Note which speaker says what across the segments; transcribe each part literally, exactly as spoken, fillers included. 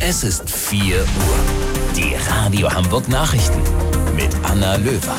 Speaker 1: Es ist vier Uhr. Die Radio Hamburg Nachrichten mit Anna Löwer.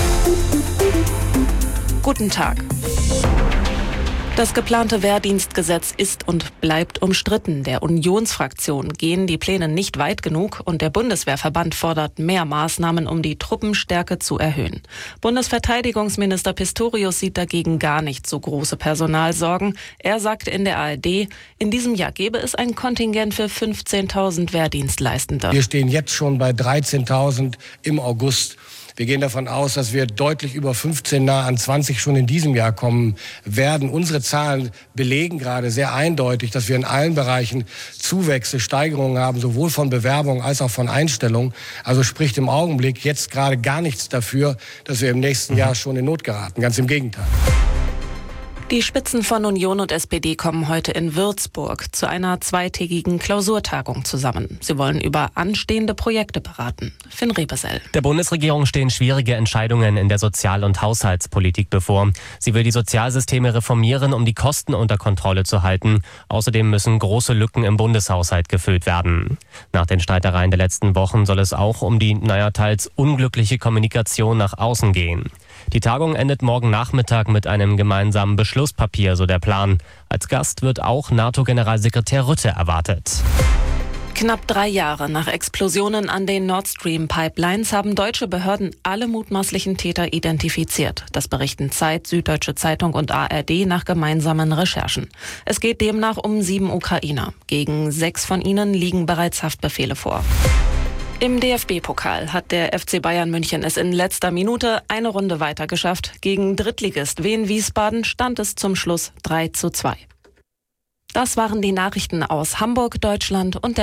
Speaker 2: Guten Tag. Das geplante Wehrdienstgesetz ist und bleibt umstritten. Der Unionsfraktion gehen die Pläne nicht weit genug und der Bundeswehrverband fordert mehr Maßnahmen, um die Truppenstärke zu erhöhen. Bundesverteidigungsminister Pistorius sieht dagegen gar nicht so große Personalsorgen. Er sagte in der A R D, in diesem Jahr gäbe es ein Kontingent für fünfzehntausend Wehrdienstleistende.
Speaker 3: Wir stehen jetzt schon bei dreizehntausend im August. Wir gehen davon aus, dass wir deutlich über fünfzehn, nah an zwanzig schon in diesem Jahr kommen werden. Unsere Zahlen belegen gerade sehr eindeutig, dass wir in allen Bereichen Zuwächse, Steigerungen haben, sowohl von Bewerbungen als auch von Einstellungen. Also spricht im Augenblick jetzt gerade gar nichts dafür, dass wir im nächsten Jahr schon in Not geraten. Ganz im Gegenteil.
Speaker 2: Die Spitzen von Union und S P D kommen heute in Würzburg zu einer zweitägigen Klausurtagung zusammen. Sie wollen über anstehende Projekte beraten. Finn Rebesell.
Speaker 4: Der Bundesregierung stehen schwierige Entscheidungen in der Sozial- und Haushaltspolitik bevor. Sie will die Sozialsysteme reformieren, um die Kosten unter Kontrolle zu halten. Außerdem müssen große Lücken im Bundeshaushalt gefüllt werden. Nach den Streitereien der letzten Wochen soll es auch um die, naja, teils unglückliche Kommunikation nach außen gehen. Die Tagung endet morgen Nachmittag mit einem gemeinsamen Beschlusspapier, so der Plan. Als Gast wird auch NATO-Generalsekretär Rutte erwartet.
Speaker 2: Knapp drei Jahre nach Explosionen an den Nord Stream Pipelines haben deutsche Behörden alle mutmaßlichen Täter identifiziert. Das berichten Zeit, Süddeutsche Zeitung und A R D nach gemeinsamen Recherchen. Es geht demnach um sieben Ukrainer. Gegen sechs von ihnen liegen bereits Haftbefehle vor. Im D F B-Pokal hat der F C Bayern München es in letzter Minute eine Runde weiter geschafft. Gegen Drittligist Wien Wiesbaden stand es zum Schluss drei zu zwei. Das waren die Nachrichten aus Hamburg, Deutschland und der